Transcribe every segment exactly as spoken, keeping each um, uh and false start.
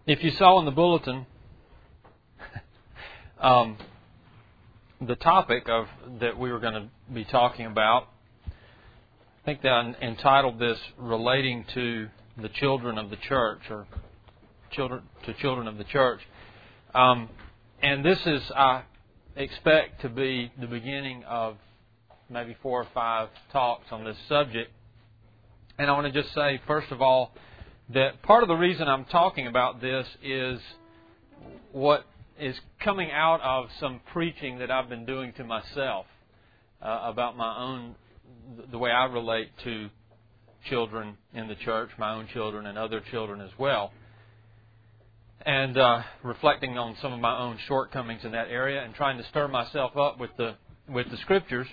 If you saw in the bulletin, um, the topic of that we were going to be talking about, I think that I entitled this "Relating to the Children of the Church" or "Children to Children of the Church," um, and this is, I expect, to be the beginning of maybe four or five talks on this subject. And I want to just say, first of all, that part of the reason I'm talking about this is what is coming out of some preaching that I've been doing to myself uh, about my own, the way I relate to children in the church, my own children and other children as well. And uh, reflecting on some of my own shortcomings in that area and trying to stir myself up with the with the Scriptures.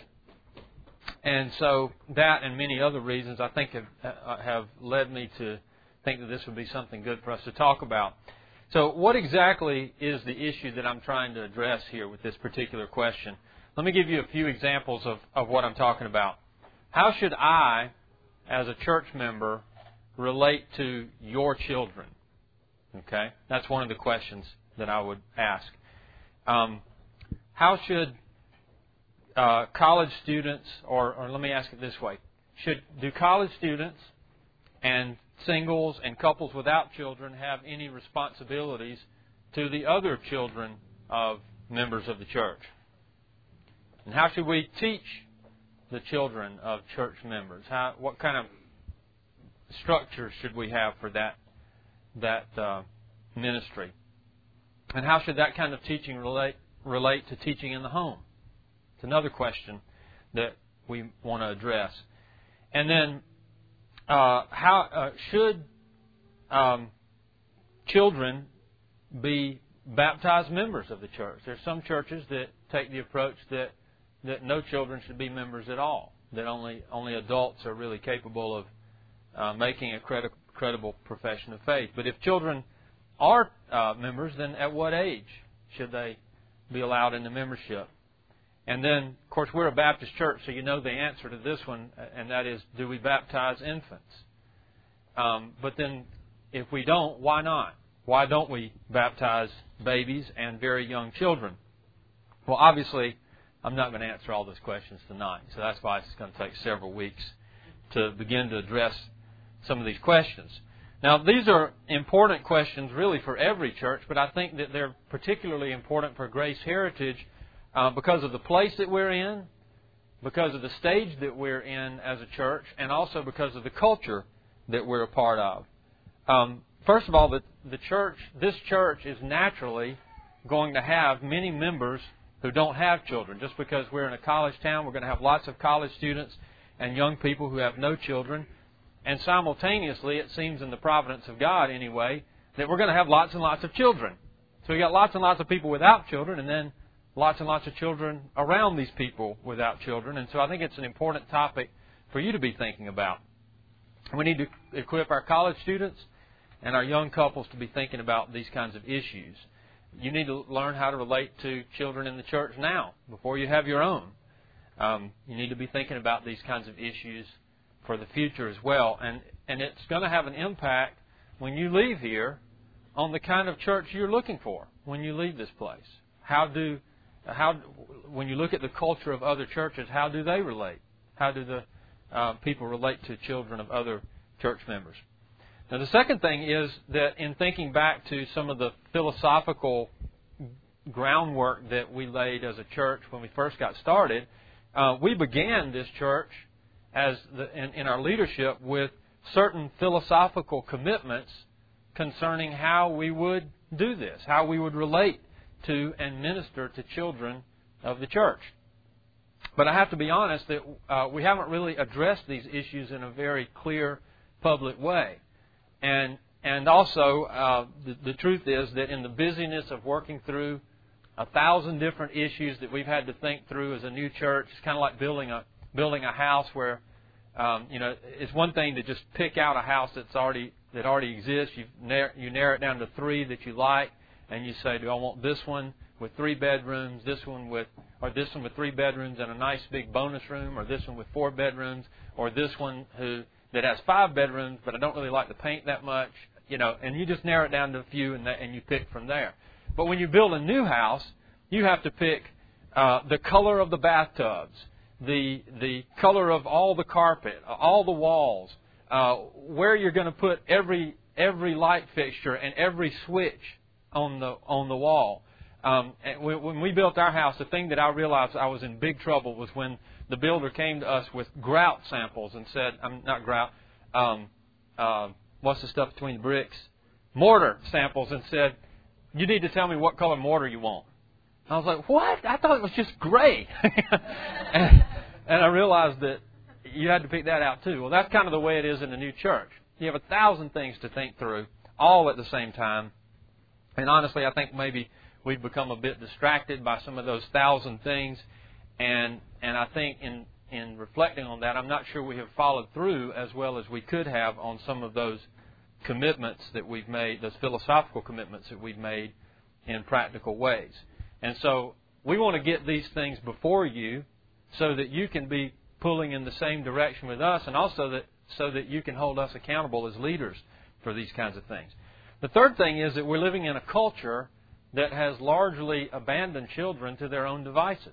And so that and many other reasons I think have, uh, have led me to think that this would be something good for us to talk about. So what exactly is the issue that I'm trying to address here with this particular question? Let me give you a few examples of, of what I'm talking about. How should I, as a church member, relate to your children? Okay, that's one of the questions that I would ask. Um, how should uh, college students, or, or let me ask it this way, should do college students and singles and couples without children have any responsibilities to the other children of members of the church? And how should we teach the children of church members? How, what kind of structure should we have for that that uh, ministry? And how should that kind of teaching relate relate to teaching in the home? It's another question that we want to address. And then, uh, how uh, should um, children be baptized members of the church? There's some churches that take the approach that that no children should be members at all. That only only adults are really capable of uh, making a credi- credible profession of faith. But if children are uh, members, then at what age should they be allowed into membership? And then, of course, we're a Baptist church, so you know the answer to this one, and that is, do we baptize infants? Um, but then, if we don't, why not? Why don't we baptize babies and very young children? Well, obviously, I'm not going to answer all those questions tonight, so that's why it's going to take several weeks to begin to address some of these questions. Now, these are important questions really for every church, but I think that they're particularly important for Grace Heritage uh, because of the place that we're in, because of the stage that we're in as a church, and also because of the culture that we're a part of. Um, first of all, the, the church, this church is naturally going to have many members who don't have children. Just because we're in a college town, we're going to have lots of college students and young people who have no children. And simultaneously, it seems in the providence of God anyway, that we're going to have lots and lots of children. So we've got lots and lots of people without children, and then lots and lots of children around these people without children. And so I think it's an important topic for you to be thinking about. We need to equip our college students and our young couples to be thinking about these kinds of issues. You need to learn how to relate to children in the church now, before you have your own. Um, you need to be thinking about these kinds of issues for the future as well. And, and it's going to have an impact when you leave here on the kind of church you're looking for when you leave this place. How do, how, when you look at the culture of other churches, how do they relate? How do the uh, people relate to children of other church members? Now, the second thing is that in thinking back to some of the philosophical groundwork that we laid as a church when we first got started, uh, we began this church as the, in, in our leadership with certain philosophical commitments concerning how we would do this, how we would relate to and minister to children of the church. But I have to be honest that uh, we haven't really addressed these issues in a very clear, public way. And and also, uh, the, the truth is that in the busyness of working through a thousand different issues that we've had to think through as a new church, it's kind of like building a building a house where, um, you know, it's one thing to just pick out a house that's already that already exists. You narrow, you narrow it down to three that you like, and you say, do I want this one with three bedrooms, this one with, or this one with three bedrooms and a nice big bonus room, or this one with four bedrooms, or this one who that has five bedrooms, but I don't really like the paint that much. you know, and you just narrow it down to a few and, that, and you pick from there. But when you build a new house, you have to pick uh, the color of the bathtubs, the the color of all the carpet, all the walls, uh, where you're going to put every every light fixture and every switch on the on the wall. Um, and when we built our house, the thing that I realized I was in big trouble was when the builder came to us with grout samples and said, "I'm not grout. Um, uh, what's the stuff between the bricks? Mortar samples," and said, "You need to tell me what color mortar you want." I was like, "What? I thought it was just gray." and, and I realized that you had to pick that out too. Well, that's kind of the way it is in the new church. You have a thousand things to think through, all at the same time. And honestly, I think maybe we've become a bit distracted by some of those thousand things. And and I think in, in reflecting on that, I'm not sure we have followed through as well as we could have on some of those commitments that we've made, those philosophical commitments that we've made in practical ways. And so we want to get these things before you so that you can be pulling in the same direction with us, and also that so that you can hold us accountable as leaders for these kinds of things. The third thing is that we're living in a culture that has largely abandoned children to their own devices.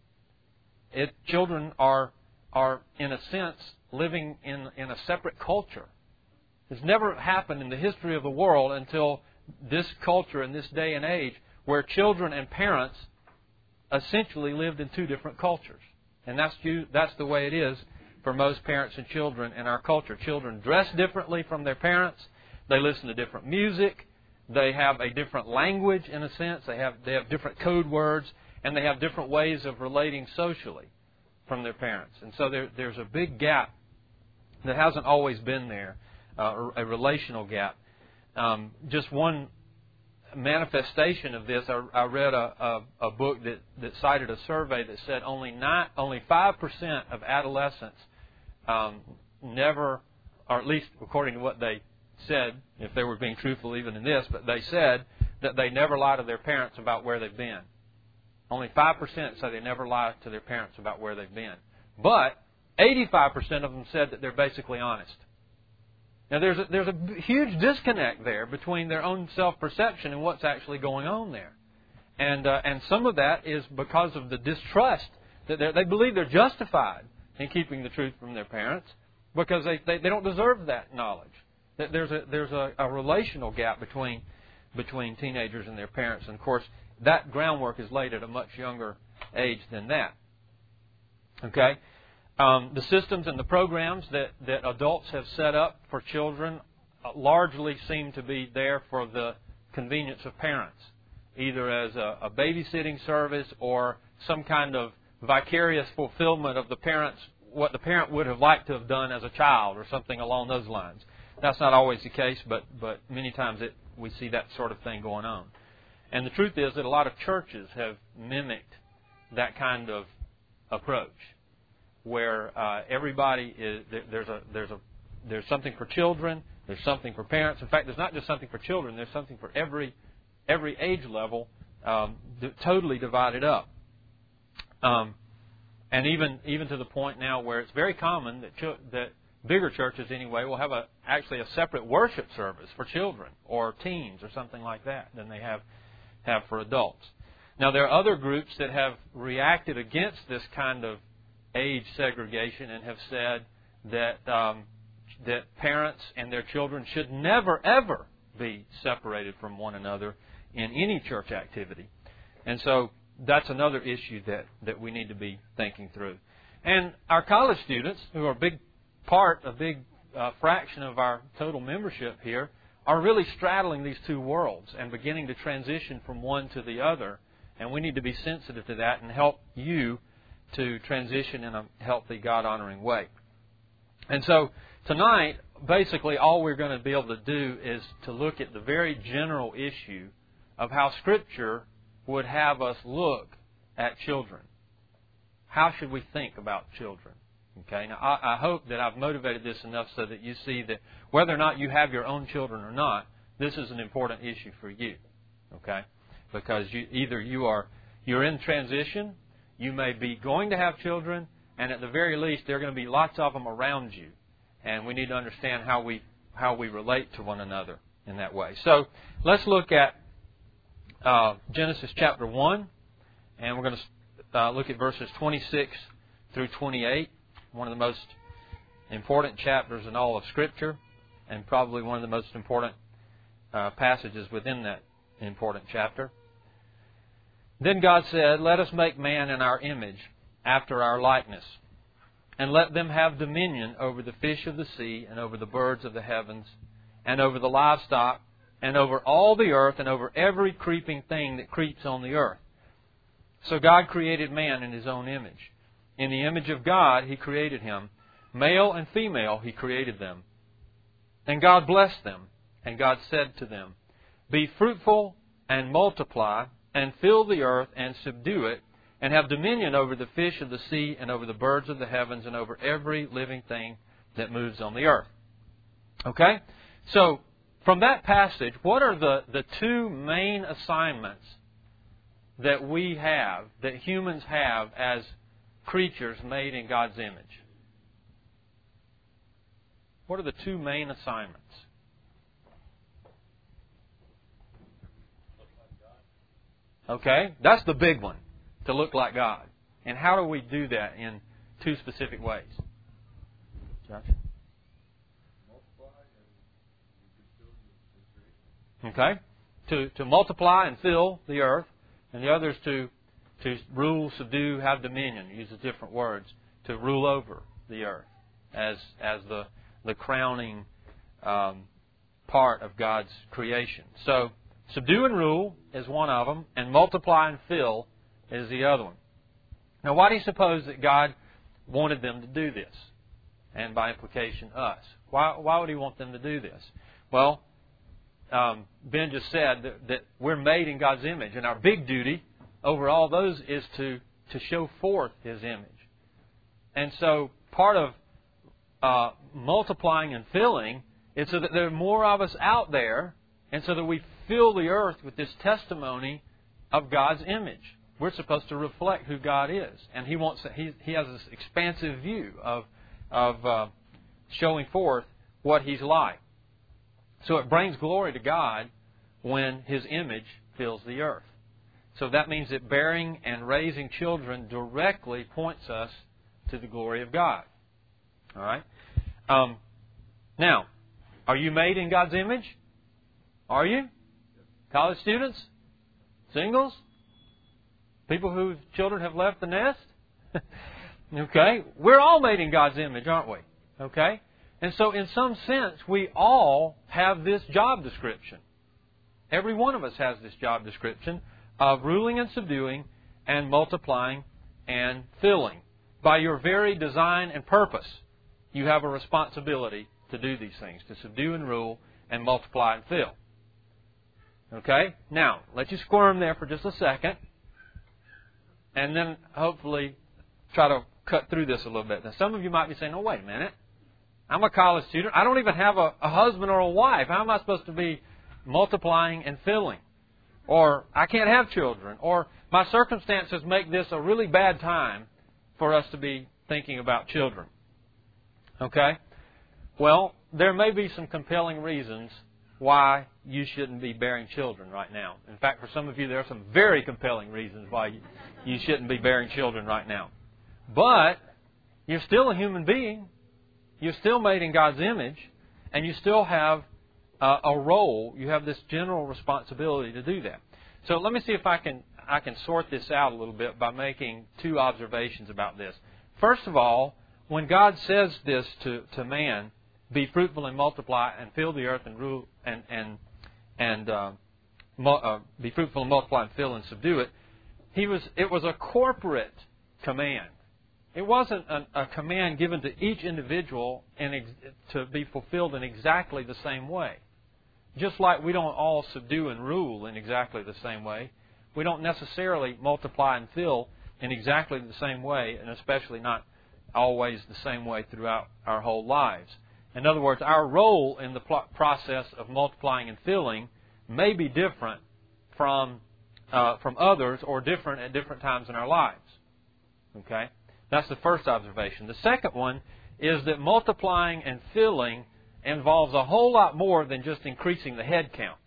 It, children are, are, in a sense, living in, in a separate culture. It's never happened in the history of the world until this culture in this day and age where children and parents essentially lived in two different cultures. And that's, that's the way it is for most parents and children in our culture. Children dress differently from their parents. They listen to different music. They have a different language, in a sense. They have they have different code words, and they have different ways of relating socially from their parents. And so there, there's a big gap that hasn't always been there, uh, a relational gap. Um, just one manifestation of this, I, I read a, a, a book that, that cited a survey that said only not only five percent of adolescents um, never, or at least according to what they said, if they were being truthful even in this, but they said that they never lie to their parents about where they've been. Only five percent say they never lie to their parents about where they've been. But eighty-five percent of them said that they're basically honest. Now, there's a, there's a huge disconnect there between their own self-perception and what's actually going on there. And uh, and some of that is because of the distrust that they believe they're justified in keeping the truth from their parents because they, they, they don't deserve that knowledge. There's a there's a, a relational gap between between teenagers and their parents. And, of course, that groundwork is laid at a much younger age than that. Okay? Um, the systems and the programs that, that adults have set up for children largely seem to be there for the convenience of parents, either as a, a babysitting service or some kind of vicarious fulfillment of the parents, what the parent would have liked to have done as a child or something along those lines. That's not always the case, but, but many times it, we see that sort of thing going on. And the truth is that a lot of churches have mimicked that kind of approach, where uh, everybody is there's a there's a there's something for children, there's something for parents. In fact, there's not just something for children. There's something for every every age level, um, totally divided up. Um, and even even to the point now where it's very common that ch- that bigger churches anyway will have a actually a separate worship service for children or teens or something like that than they have have for adults. Now, there are other groups that have reacted against this kind of age segregation and have said that um, that parents and their children should never, ever be separated from one another in any church activity. And so that's another issue that, that we need to be thinking through. And our college students, who are a big part, a big uh, fraction of our total membership here, are really straddling these two worlds and beginning to transition from one to the other. And we need to be sensitive to that and help you to transition in a healthy, God-honoring way. And so tonight, basically all we're going to be able to do is to look at the very general issue of how Scripture would have us look at children. How should we think about children? Okay. Now, I, I hope that I've motivated this enough so that you see that whether or not you have your own children or not, this is an important issue for you. Okay. Because you, either you are you're in transition, you may be going to have children, and at the very least, there are going to be lots of them around you. And we need to understand how we how we relate to one another in that way. So let's look at uh, Genesis chapter one, and we're going to uh, look at verses twenty-six through twenty-eight, one of the most important chapters in all of Scripture, and probably one of the most important uh, passages within that important chapter. Then God said, "Let us make man in our image, after our likeness, and let them have dominion over the fish of the sea, and over the birds of the heavens, and over the livestock, and over all the earth, and over every creeping thing that creeps on the earth." So God created man in His own image. In the image of God He created him. Male and female He created them. And God blessed them. And God said to them, "Be fruitful and multiply, and fill the earth and subdue it, and have dominion over the fish of the sea, and over the birds of the heavens, and over every living thing that moves on the earth." Okay? So, from that passage, what are the, the two main assignments that we have, that humans have as creatures made in God's image? What are the two main assignments? Okay, that's the big one, to look like God. And how do we do that in two specific ways? Josh? Okay, to to multiply and fill the earth, and the other is to to rule, subdue, have dominion. Uses different words, to rule over the earth as as the the crowning um, part of God's creation. So, subdue and rule is one of them, and multiply and fill is the other one. Now, why do you suppose that God wanted them to do this? And by implication, us. Why, why would He want them to do this? Well, um, Ben just said that, that we're made in God's image, and our big duty over all those is to, to show forth His image. And so part of uh, multiplying and filling is so that there are more of us out there, and so that we fill the earth with this testimony of God's image. We're supposed to reflect who God is, and He wants He He has this expansive view of of uh, showing forth what He's like. So it brings glory to God when His image fills the earth. So that means that bearing and raising children directly points us to the glory of God. All right. Um, now, are you made in God's image? Are you? College students? Singles? People whose children have left the nest? Okay? We're all made in God's image, aren't we? Okay? And so in some sense, we all have this job description. Every one of us has this job description of ruling and subduing and multiplying and filling. By your very design and purpose, you have a responsibility to do these things, to subdue and rule and multiply and fill. Okay? Now, let you squirm there for just a second, and then hopefully try to cut through this a little bit. Now, some of you might be saying, "Oh, wait a minute. I'm a college student. I don't even have a, a husband or a wife. How am I supposed to be multiplying and filling? Or I can't have children. Or my circumstances make this a really bad time for us to be thinking about children." Okay? Well, there may be some compelling reasons why you shouldn't be bearing children right now. In fact, for some of you, there are some very compelling reasons why you, you shouldn't be bearing children right now. But you're still a human being. You're still made in God's image, and you still have uh, a role. You have this general responsibility to do that. So let me see if I can I can sort this out a little bit by making two observations about this. First of all, when God says this to, to man, "Be fruitful and multiply and fill the earth and rule and and and uh, mu- uh, be fruitful and multiply and fill and subdue it," he was it was a corporate command. It wasn't a, a command given to each individual in ex- to be fulfilled in exactly the same way. Just like we don't all subdue and rule in exactly the same way, we don't necessarily multiply and fill in exactly the same way, and especially not always the same way throughout our whole lives. In other words, our role in the pl- process of multiplying and filling may be different from uh, from others, or different at different times in our lives. Okay? That's the first observation. The second one is that multiplying and filling involves a whole lot more than just increasing the head count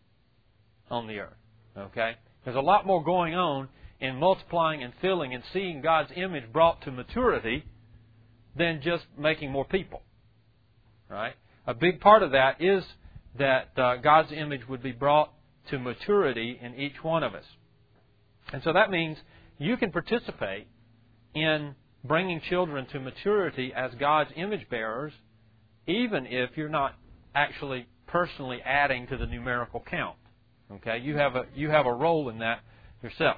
on the earth. Okay? There's a lot more going on in multiplying and filling and seeing God's image brought to maturity than just making more people. Right? A big part of that is that uh, God's image would be brought to maturity in each one of us. And so that means you can participate in bringing children to maturity as God's image bearers, even if you're not actually personally adding to the numerical count. Okay? You have a you have a role in that yourself.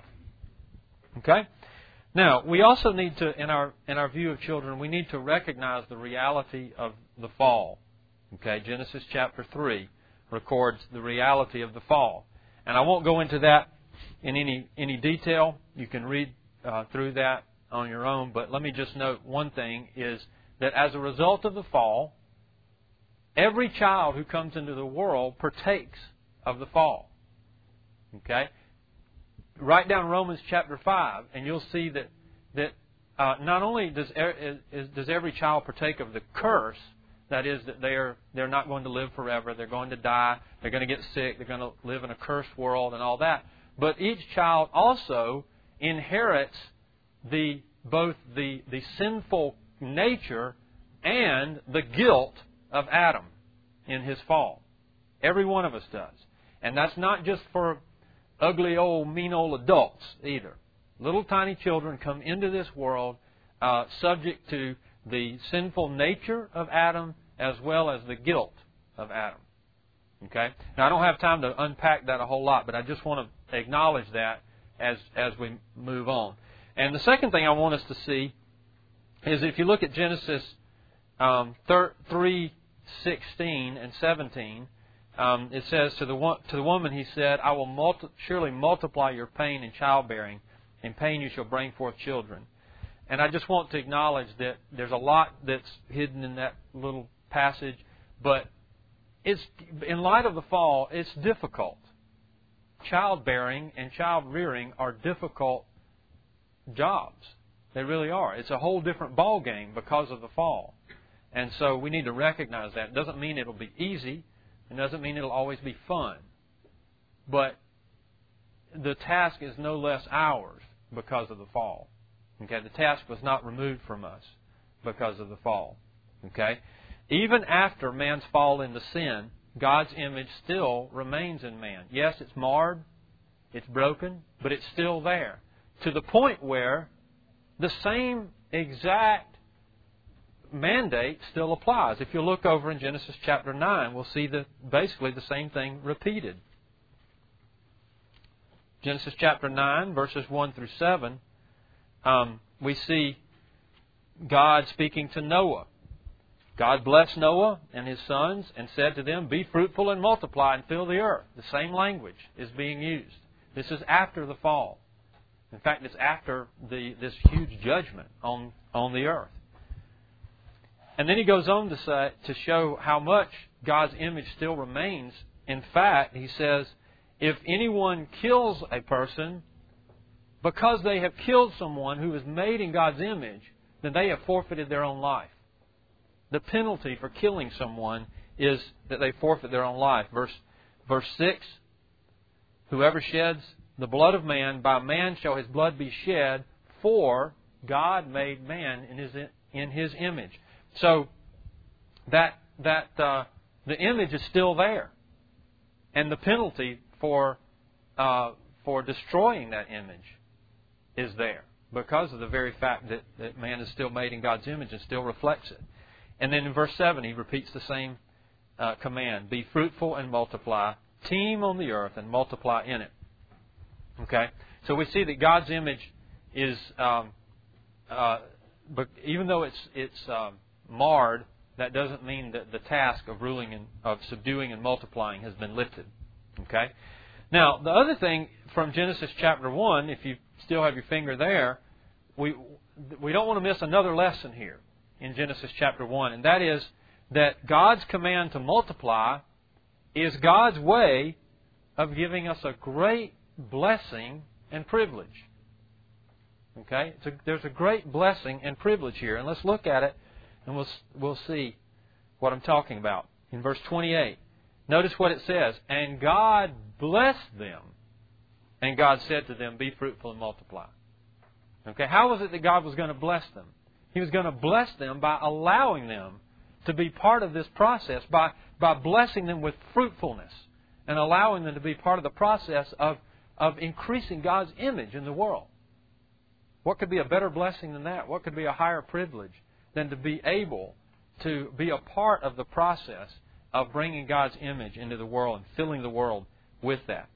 Okay? Now, we also need to, in our in our view of children, we need to recognize the reality of the fall. Okay? Genesis chapter three records the reality of the fall. And I won't go into that in any any detail. You can read uh, through that on your own, but let me just note one thing is that as a result of the fall, every child who comes into the world partakes of the fall. Okay? Write down Romans chapter five, and you'll see that that uh, not only does er, is, does every child partake of the curse, that is, that they're they're not going to live forever, they're going to die, they're going to get sick, they're going to live in a cursed world and all that. But each child also inherits the both the the sinful nature and the guilt of Adam in his fall. Every one of us does. And that's not just for ugly old, mean old adults either. Little tiny children come into this world uh, subject to the sinful nature of Adam as well as the guilt of Adam. Okay? Now, I don't have time to unpack that a whole lot, but I just want to acknowledge that as as we move on. And the second thing I want us to see is if you look at Genesis um, three sixteen and seventeen, um, it says, to the one, to the woman he said, I will multi- surely multiply your pain in childbearing. In pain you shall bring forth children. And I just want to acknowledge that there's a lot that's hidden in that little passage, but it's in light of the fall, it's difficult. Childbearing and child rearing are difficult jobs. They really are. It's a whole different ball game because of the fall. And so we need to recognize that. It doesn't mean it'll be easy. It doesn't mean it'll always be fun. But the task is no less ours because of the fall. Okay? The task was not removed from us because of the fall. Okay? Even after man's fall into sin, God's image still remains in man. Yes, it's marred, it's broken, but it's still there. To the point where the same exact mandate still applies. If you look over in Genesis chapter nine, we'll see the, basically the same thing repeated. Genesis chapter nine, verses one through seven, um, we see God speaking to Noah. God blessed Noah and his sons and said to them, be fruitful and multiply and fill the earth. The same language is being used. This is after the fall. In fact, it's after the this huge judgment on, on the earth. And then he goes on to say, to show how much God's image still remains. In fact, he says, if anyone kills a person because they have killed someone who is made in God's image, then they have forfeited their own life. The penalty for killing someone is that they forfeit their own life. Verse, verse six, whoever sheds the blood of man, by man shall his blood be shed, for God made man in his in his image. So that that uh, the image is still there, and the penalty for uh, for destroying that image is there because of the very fact that, that man is still made in God's image and still reflects it. And then in verse seven, he repeats the same uh, command: "Be fruitful and multiply, teem on the earth and multiply in it." Okay, so we see that God's image is, um, uh, but even though it's it's um, marred, that doesn't mean that the task of ruling and of subduing and multiplying has been lifted. Okay, now the other thing from Genesis chapter one, if you still have your finger there, we we don't want to miss another lesson here in Genesis chapter one, and that is that God's command to multiply is God's way of giving us a great blessing and privilege. Okay, a, there's a great blessing and privilege here, and let's look at it, and we'll we'll see what I'm talking about. in verse twenty-eight. Notice what it says. And God blessed them. And God said to them, be fruitful and multiply. Okay, how was it that God was going to bless them? He was going to bless them by allowing them to be part of this process, by, by blessing them with fruitfulness and allowing them to be part of the process of, of increasing God's image in the world. What could be a better blessing than that? What could be a higher privilege than to be able to be a part of the process of bringing God's image into the world and filling the world with that?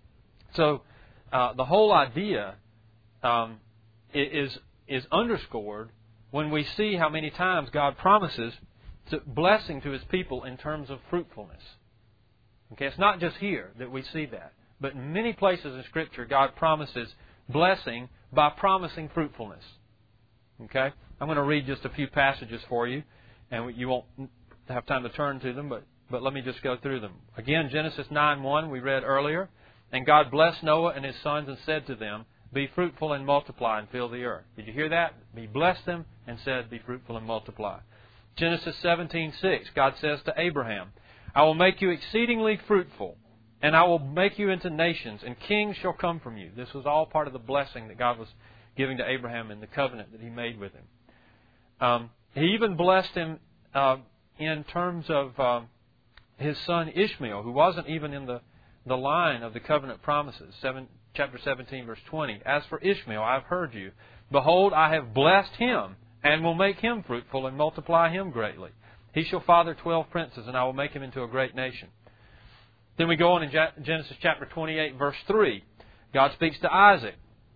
So uh, the whole idea um, is, is underscored when we see how many times God promises to blessing to His people in terms of fruitfulness. Okay, it's not just here that we see that, but in many places in Scripture, God promises blessing by promising fruitfulness. Okay, I'm going to read just a few passages for you, and you won't have time to turn to them, but, but let me just go through them. Again, Genesis nine one, we read earlier, and God blessed Noah and his sons and said to them, be fruitful and multiply and fill the earth. Did you hear that? He blessed them and said, be fruitful and multiply. Genesis seventeen six, God says to Abraham, I will make you exceedingly fruitful, and I will make you into nations, and kings shall come from you. This was all part of the blessing that God was giving to Abraham in the covenant that He made with him. Um, he even blessed him uh, in terms of uh, his son Ishmael, who wasn't even in the, the line of the covenant promises. Seven, chapter seventeen, verse twenty. As for Ishmael, I have heard you. Behold, I have blessed him, and will make him fruitful and multiply him greatly. He shall father twelve princes, and I will make him into a great nation. Then we go on in Genesis chapter twenty-eight, verse three. God speaks to Isaac.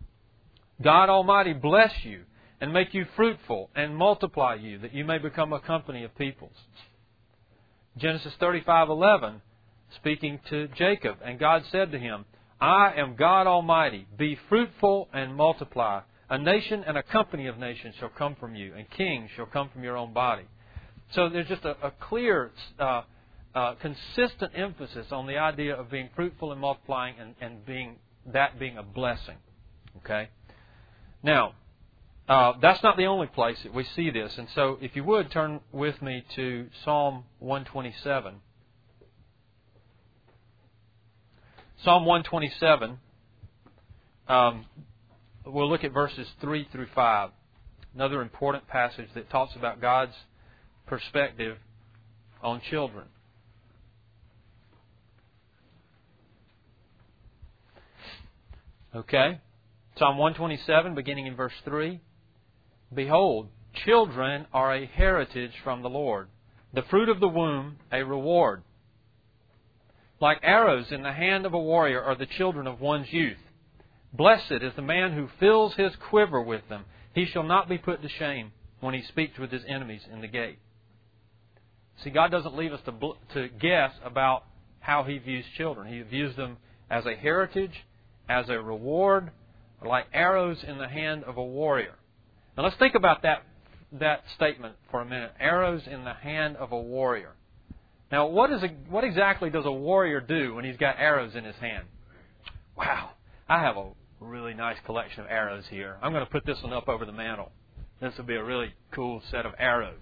God Almighty bless you, and make you fruitful, and multiply you, that you may become a company of peoples. Genesis thirty-five eleven, speaking to Jacob, and God said to him, I am God Almighty. Be fruitful and multiply. A nation and a company of nations shall come from you, and kings shall come from your own body. So there's just a, a clear, uh, uh, consistent emphasis on the idea of being fruitful and multiplying, and, and being that being a blessing. Okay. Now, uh, that's not the only place that we see this, and so if you would turn with me to Psalm one twenty-seven. Psalm one twenty-seven. Um, we'll look at verses three through five. Another important passage that talks about God's perspective on children. Okay? Psalm one twenty-seven, beginning in verse three. Behold, children are a heritage from the Lord, the fruit of the womb a reward. Like arrows in the hand of a warrior are the children of one's youth. Blessed is the man who fills his quiver with them. He shall not be put to shame when he speaks with his enemies in the gate. See, God doesn't leave us to, to guess about how He views children. He views them as a heritage, as a reward, like arrows in the hand of a warrior. Now let's think about that, that statement for a minute. Arrows in the hand of a warrior. Now, what is a, what exactly does a warrior do when he's got arrows in his hand? Wow, I have a really nice collection of arrows here. I'm going to put this one up over the mantle. This will be a really cool set of arrows.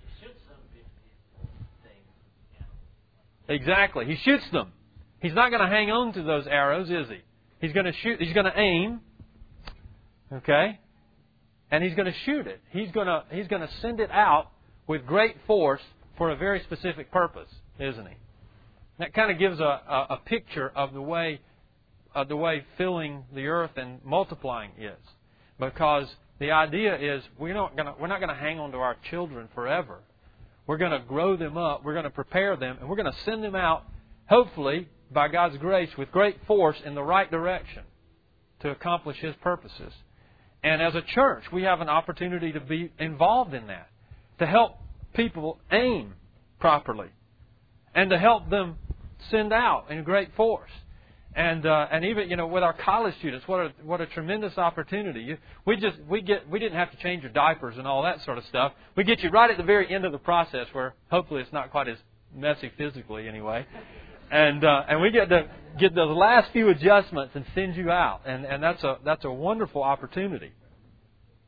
Exactly. He shoots them. He's not going to hang on to those arrows, is he? He's going to shoot. He's going to aim. Okay? And he's going to shoot it. He's going to he's going to send it out with great force for a very specific purpose, isn't he? That kind of gives a, a, a picture of the way of the way filling the earth and multiplying is. Because the idea is we're not going to we're not going to hang on to our children forever. We're going to grow them up. We're going to prepare them, and we're going to send them out, hopefully, by God's grace, with great force in the right direction to accomplish His purposes. And as a church, we have an opportunity to be involved in that, to help people aim properly, and to help them send out in great force. And uh, and even you know with our college students, what a what a tremendous opportunity! You, we just we get we didn't have to change your diapers and all that sort of stuff. We get you right at the very end of the process, where hopefully it's not quite as messy physically anyway. And uh, and we get to get those last few adjustments and send you out, and and that's a that's a wonderful opportunity.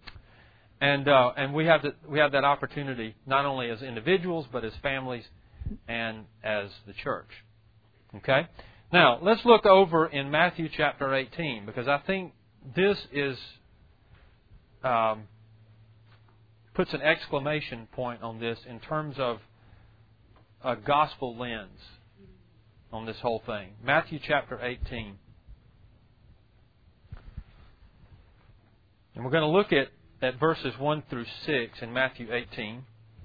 And uh, and we have to, we have that opportunity not only as individuals but as families and as the church. Okay? Now, let's look over in Matthew chapter eighteen, because I think this is um, puts an exclamation point on this in terms of a gospel lens on this whole thing. Matthew chapter eighteen. And we're going to look at, at verses one through six in Matthew eighteen.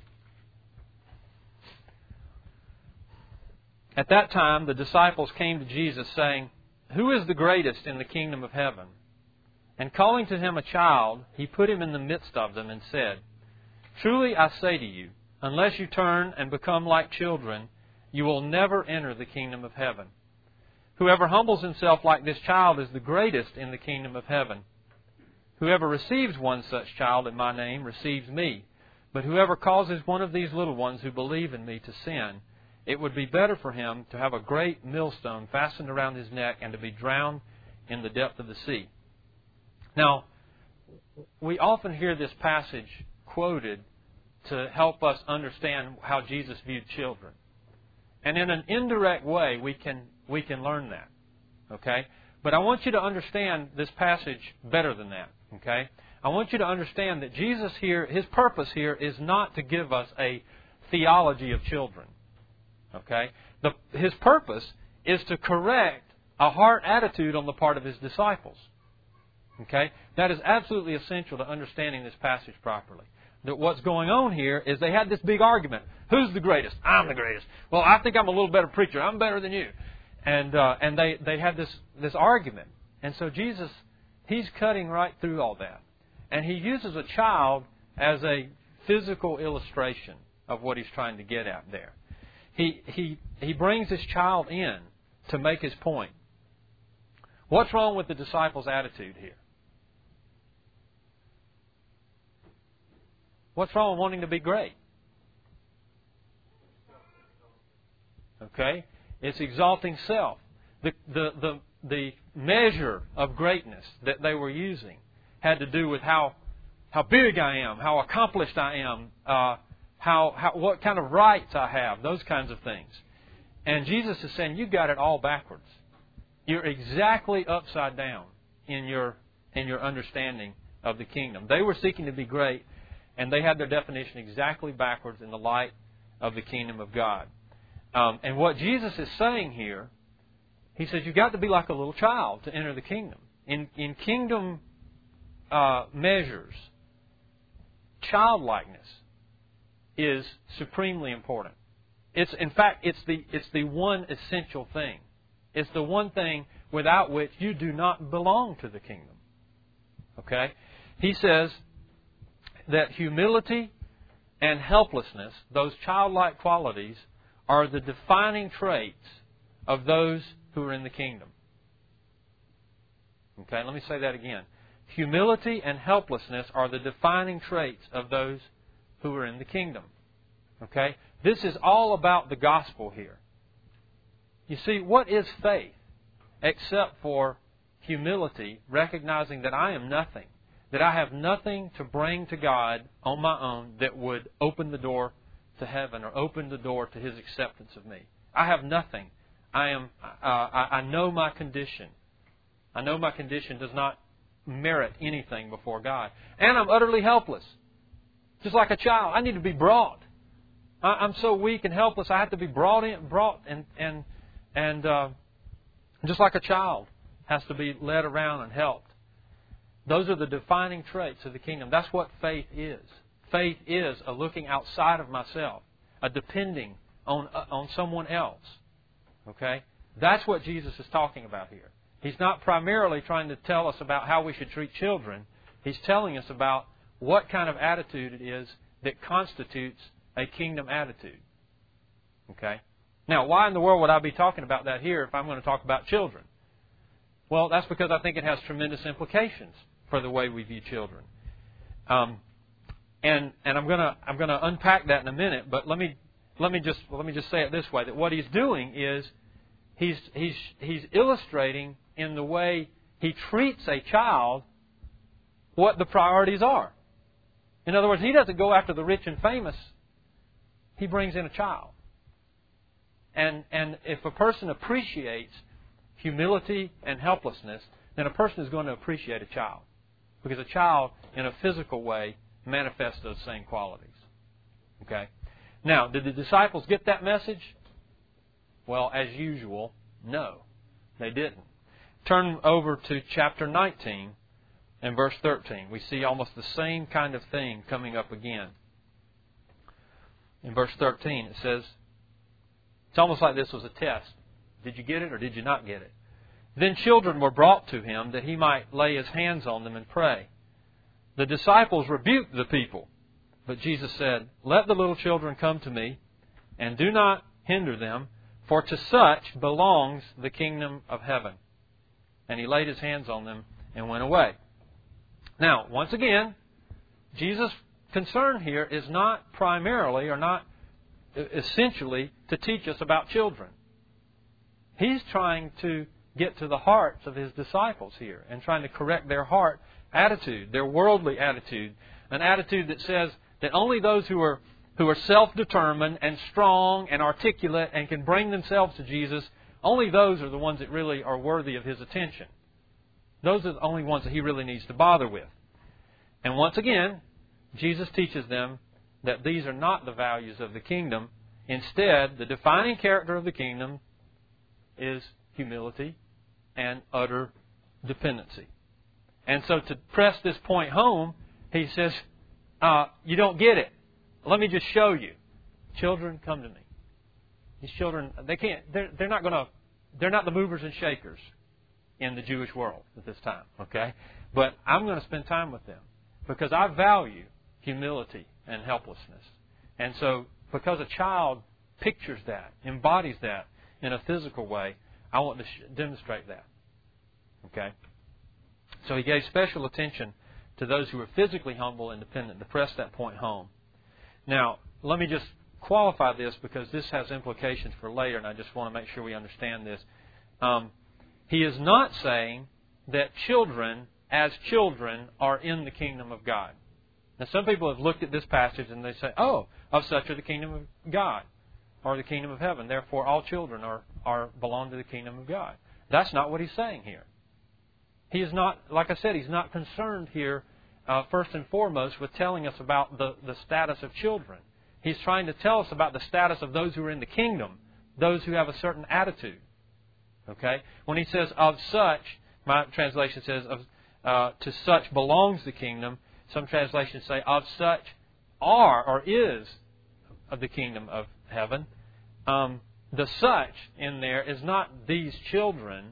At that time, the disciples came to Jesus, saying, "Who is the greatest in the kingdom of heaven?" And calling to him a child, he put him in the midst of them and said, "Truly I say to you, unless you turn and become like children, you will never enter the kingdom of heaven. Whoever humbles himself like this child is the greatest in the kingdom of heaven. Whoever receives one such child in my name receives me. But whoever causes one of these little ones who believe in me to sin, it would be better for him to have a great millstone fastened around his neck and to be drowned in the depth of the sea." Now, we often hear this passage quoted to help us understand how Jesus viewed children. And in an indirect way, we can we can learn that. Okay? But I want you to understand this passage better than that. Okay? I want you to understand that Jesus here, His purpose here is not to give us a theology of children. Okay? The, His purpose is to correct a heart attitude on the part of His disciples. Okay? That is absolutely essential to understanding this passage properly. That what's going on here is they had this big argument. Who's the greatest? I'm the greatest. Well, I think I'm a little better preacher. I'm better than you. And uh, and they, they had this, this argument. And so Jesus, He's cutting right through all that. And He uses a child as a physical illustration of what He's trying to get at there. He, he, he brings this child in to make His point. What's wrong with the disciples' attitude here? What's wrong with wanting to be great? Okay? It's exalting self. The, the, the, the measure of greatness that they were using had to do with how, how big I am, how accomplished I am, uh, how, how what kind of rights I have, those kinds of things. And Jesus is saying, you've got it all backwards. You're exactly upside down in your in your understanding of the kingdom. They were seeking to be great, and they had their definition exactly backwards in the light of the kingdom of God. Um, and what Jesus is saying here, He says you've got to be like a little child to enter the kingdom. In in kingdom uh, measures, childlikeness is supremely important. It's in fact it's the it's the one essential thing. It's the one thing without which you do not belong to the kingdom. Okay? He says that humility and helplessness, those childlike qualities, are the defining traits of those who are in the kingdom. Okay, let me say that again. Humility and helplessness are the defining traits of those who are in the kingdom. Okay? This is all about the gospel here. You see, what is faith except for humility, recognizing that I am nothing, that I have nothing to bring to God on my own that would open the door to heaven or open the door to His acceptance of me. I have nothing. I am. Uh, I, I know my condition. I know my condition does not merit anything before God, and I'm utterly helpless, just like a child. I need to be brought. I, I'm so weak and helpless. I have to be brought in, brought and and and uh, just like a child has to be led around and helped. Those are the defining traits of the kingdom. That's what faith is. Faith is a looking outside of myself, a depending on uh, on someone else. Okay? That's what Jesus is talking about here. He's not primarily trying to tell us about how we should treat children. He's telling us about what kind of attitude it is that constitutes a kingdom attitude. Okay? Now, why in the world would I be talking about that here if I'm going to talk about children? Well, that's because I think it has tremendous implications for the way we view children. Um, and and I'm gonna I'm gonna unpack that in a minute. But let me let me just let me just say it this way: that what he's doing is he's he's he's illustrating in the way he treats a child what the priorities are. In other words, he doesn't go after the rich and famous. He brings in a child. And, and if a person appreciates humility and helplessness, then a person is going to appreciate a child. Because a child, in a physical way, manifests those same qualities. Okay? Now, did the disciples get that message? Well, as usual, no, they didn't. Turn over to chapter nineteen and verse thirteen. We see almost the same kind of thing coming up again. In verse thirteen, it says, it's almost like this was a test. Did you get it or did you not get it? Then children were brought to him that he might lay his hands on them and pray. The disciples rebuked the people. But Jesus said, let the little children come to me, and do not hinder them, for to such belongs the kingdom of heaven. And he laid his hands on them and went away. Now, once again, Jesus' concern here is not primarily or not essentially to teach us about children. He's trying to get to the hearts of his disciples here and trying to correct their heart attitude, their worldly attitude, an attitude that says that only those who are who are self-determined and strong and articulate and can bring themselves to Jesus, only those are the ones that really are worthy of his attention. Those are the only ones that he really needs to bother with. And once again, Jesus teaches them that these are not the values of the kingdom. Instead, the defining character of the kingdom is humility and utter dependency. And so to press this point home, he says, uh, you don't get it. Let me just show you. Children, come to me. These children, they can't, they're, they're not going to, they're not the movers and shakers in the Jewish world at this time, okay? But I'm going to spend time with them because I value humility and helplessness. And so because a child pictures that, embodies that in a physical way, I want to sh- demonstrate that. Okay? So he gave special attention to those who were physically humble and dependent to press that point home. Now, let me just qualify this because this has implications for later, and I just want to make sure we understand this. Um, he is not saying that children, as children, are in the kingdom of God. Now, some people have looked at this passage and they say, oh, of such are the kingdom of God, or the kingdom of heaven. Therefore, all children are, are belong to the kingdom of God. That's not what he's saying here. He is not, like I said, he's not concerned here, uh, first and foremost, with telling us about the, the status of children. He's trying to tell us about the status of those who are in the kingdom, those who have a certain attitude. Okay? When he says, of such, my translation says, of, uh, to such belongs the kingdom. Some translations say, of such are or is of the kingdom of heaven. Um, the such in there is not these children,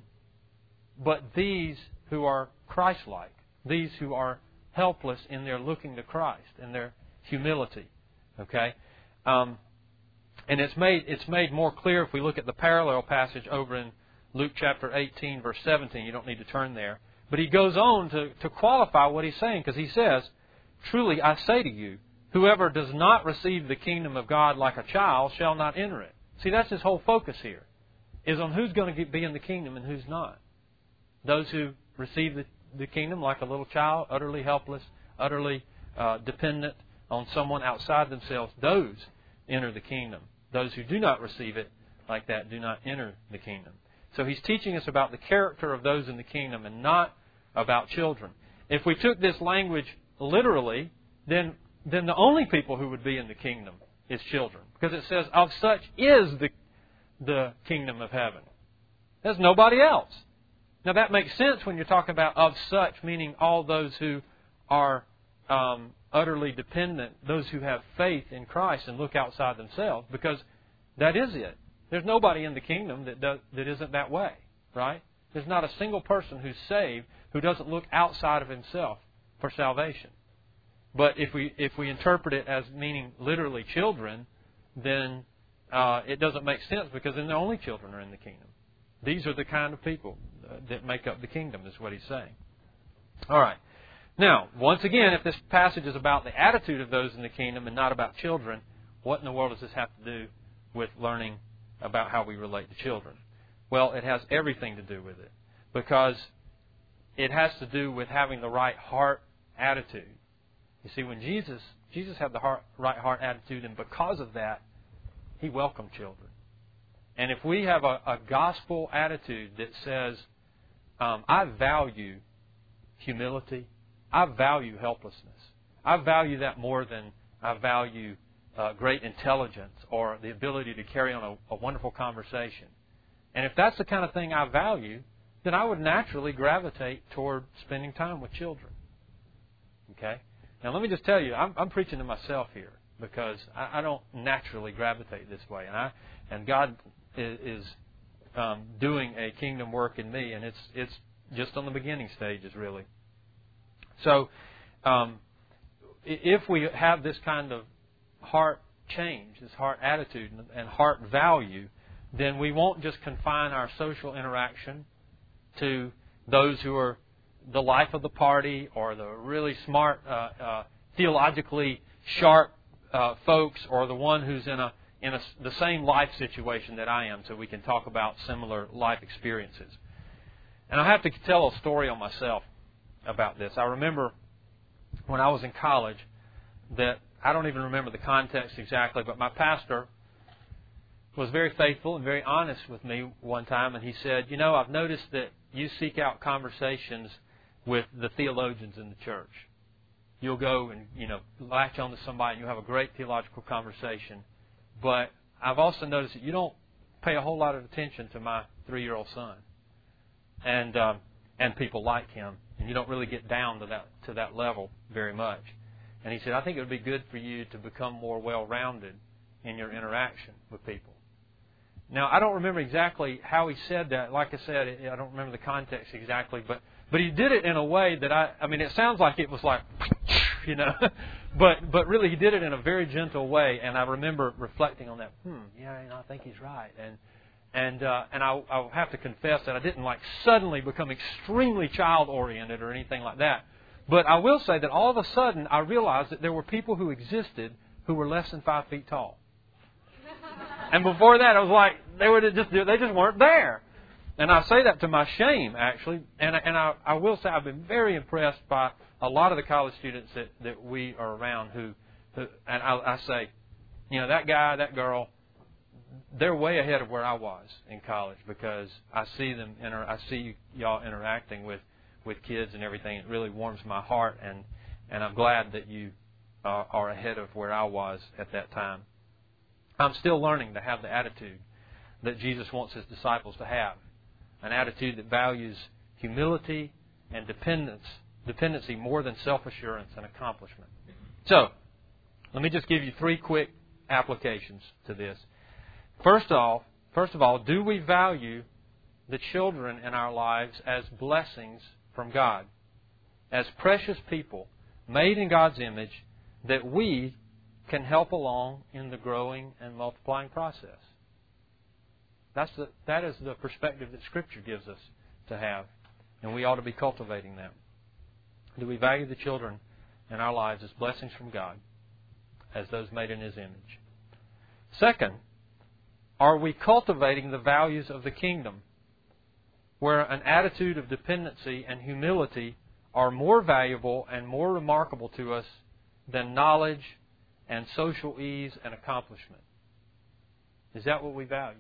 but these who are Christ-like, these who are helpless in their looking to Christ and their humility. Okay, um, and it's made it's made more clear if we look at the parallel passage over in Luke chapter eighteen, verse seventeen. You don't need to turn there, but he goes on to to qualify what he's saying because he says, "Truly I say to you, whoever does not receive the kingdom of God like a child shall not enter it." See, that's his whole focus here, is on who's going to be in the kingdom and who's not. Those who receive the, the kingdom like a little child, utterly helpless, utterly uh, dependent on someone outside themselves, those enter the kingdom. Those who do not receive it like that do not enter the kingdom. So he's teaching us about the character of those in the kingdom and not about children. If we took this language literally, then then the only people who would be in the kingdom is children. Because it says, of such is the, the kingdom of heaven. There's nobody else. Now that makes sense when you're talking about of such, meaning all those who are um, utterly dependent, those who have faith in Christ and look outside themselves, because that is it. There's nobody in the kingdom that does, that isn't that way, right? There's not a single person who's saved who doesn't look outside of himself for salvation. But if we if we interpret it as meaning literally children, then uh, it doesn't make sense because then the only children are in the kingdom. These are the kind of people that make up the kingdom, is what he's saying. All right. Now, once again, if this passage is about the attitude of those in the kingdom and not about children, what in the world does this have to do with learning about how we relate to children? Well, it has everything to do with it, because it has to do with having the right heart attitude. You see, when Jesus Jesus had the heart, right heart attitude, and because of that, he welcomed children. And if we have a, a gospel attitude that says, um, I value humility, I value helplessness, I value that more than I value uh, great intelligence or the ability to carry on a, a wonderful conversation. And if that's the kind of thing I value, then I would naturally gravitate toward spending time with children. Okay? Now let me just tell you, I'm, I'm preaching to myself here because I, I don't naturally gravitate this way. And I and God is, is um, doing a kingdom work in me, and it's it's just on the beginning stages, really. So um, if we have this kind of heart change, this heart attitude and heart value, then we won't just confine our social interaction to those who are the life of the party or the really smart, uh, uh, theologically sharp uh, folks, or the one who's in a in a, the same life situation that I am, so we can talk about similar life experiences. And I have to tell a story on myself about this. I remember when I was in college that I don't even remember the context exactly, but my pastor was very faithful and very honest with me one time, and he said, you know, I've noticed that you seek out conversations with the theologians in the church. You'll go and, you know, latch on to somebody and you'll have a great theological conversation. But I've also noticed that you don't pay a whole lot of attention to my three-year-old son and um, and people like him, and you don't really get down to that to that level very much. And he said, I think it would be good for you to become more well-rounded in your interaction with people. Now, I don't remember exactly how he said that. Like I said, I don't remember the context exactly, but but he did it in a way that I, I mean, it sounds like it was like, you know, but but really he did it in a very gentle way, and I remember reflecting on that. Hmm, yeah, you know, I think he's right, and and uh, and I, I'll have to confess that I didn't like suddenly become extremely child-oriented or anything like that. But I will say that all of a sudden I realized that there were people who existed who were less than five feet tall. And before that, I was like, they were just they just weren't there. And I say that to my shame, actually. And and I, I will say I've been very impressed by a lot of the college students that, that we are around who, who and I, I say, you know, that guy, that girl, they're way ahead of where I was in college, because I see them, inter- I see y'all interacting with, with kids and everything. It really warms my heart, and, and I'm glad that you uh, are ahead of where I was at that time. I'm still learning to have the attitude that Jesus wants His disciples to have, an attitude that values humility and dependence, dependency more than self-assurance and accomplishment. So, let me just give you three quick applications to this. First of all, first of all, do we value the children in our lives as blessings from God, as precious people made in God's image that we can help along in the growing and multiplying process? That's the, that is the perspective that Scripture gives us to have, and we ought to be cultivating that. Do we value the children in our lives as blessings from God, as those made in His image? Second, are we cultivating the values of the kingdom, where an attitude of dependency and humility are more valuable and more remarkable to us than knowledge and social ease and accomplishment? Is that what we value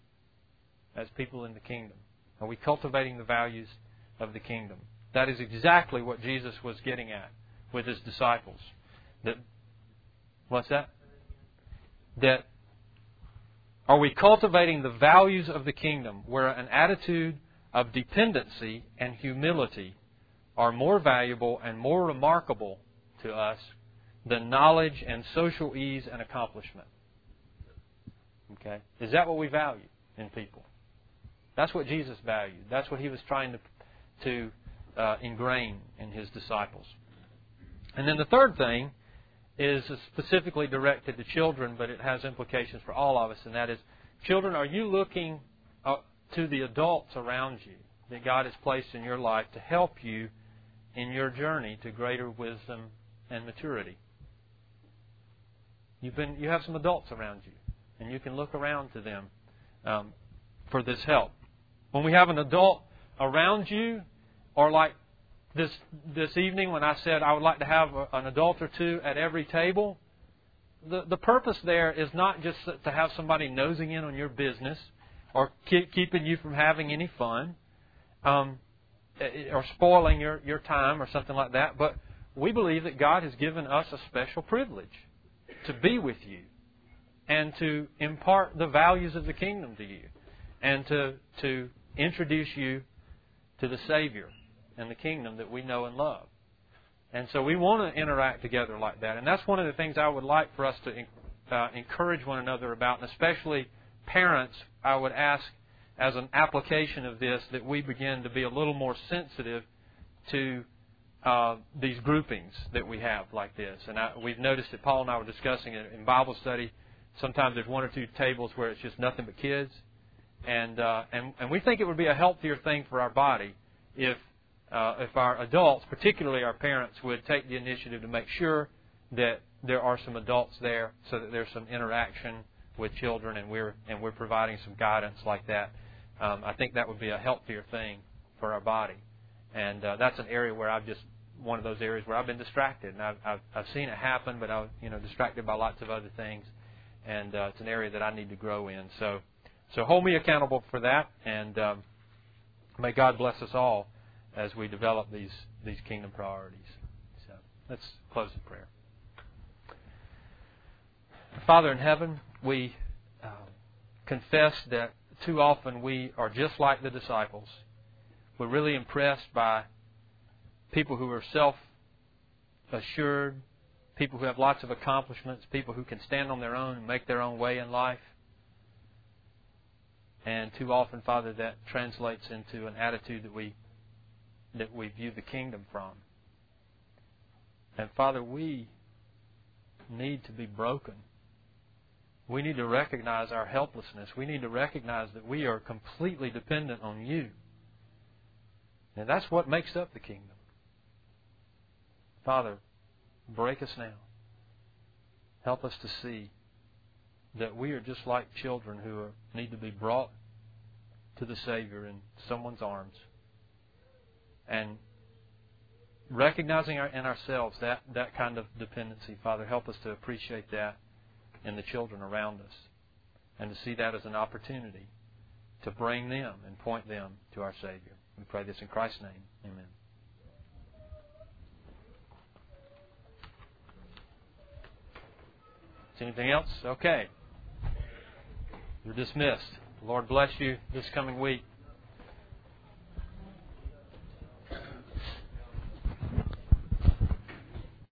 as people in the kingdom? Are we cultivating the values of the kingdom? That is exactly what Jesus was getting at with His disciples. That, what's that? That are we cultivating the values of the kingdom, where an attitude of dependency and humility are more valuable and more remarkable to us than knowledge and social ease and accomplishment? Okay? Is that what we value in people? That's what Jesus valued. That's what He was trying to, to uh, ingrain in His disciples. And then the third thing is specifically directed to children, but it has implications for all of us, and that is, children, are you looking uh, to the adults around you that God has placed in your life to help you in your journey to greater wisdom and maturity? You've been, you have some adults around you, and you can look around to them um, for this help. When we have an adult around you, or like this this evening when I said I would like to have a, an adult or two at every table, the, the purpose there is not just to have somebody nosing in on your business or keep, keeping you from having any fun, um, or spoiling your, your time or something like that. But we believe that God has given us a special privilege to be with you and to impart the values of the kingdom to you and to to introduce you to the Savior and the kingdom that we know and love. And so we want to interact together like that. And that's one of the things I would like for us to uh, encourage one another about, and especially parents, I would ask as an application of this that we begin to be a little more sensitive to uh, these groupings that we have like this. And I, we've noticed that Paul and I were discussing it in Bible study. Sometimes there's one or two tables where it's just nothing but kids. And, uh, and and we think it would be a healthier thing for our body if uh, if our adults, particularly our parents, would take the initiative to make sure that there are some adults there, so that there's some interaction with children, and we're and we're providing some guidance like that. Um, I think that would be a healthier thing for our body, and uh, that's an area where I've just one of those areas where I've been distracted, and I've I've, I've seen it happen, but I was you know distracted by lots of other things, and uh, it's an area that I need to grow in. So. So hold me accountable for that, and um, may God bless us all as we develop these, these kingdom priorities. So let's close in prayer. Father in heaven, we uh, confess that too often we are just like the disciples. We're really impressed by people who are self-assured, people who have lots of accomplishments, people who can stand on their own and make their own way in life. And too often, Father, that translates into an attitude that we that we view the kingdom from. And Father, we need to be broken. We need to recognize our helplessness. We need to recognize that we are completely dependent on you. And that's what makes up the kingdom. Father, break us now. Help us to see that we are just like children who are, need to be brought to the Savior in someone's arms, and recognizing our, in ourselves that, that kind of dependency. Father, help us to appreciate that in the children around us, and to see that as an opportunity to bring them and point them to our Savior. We pray this in Christ's name. Amen. Is anything else? Okay. You're dismissed. The Lord bless you this coming week.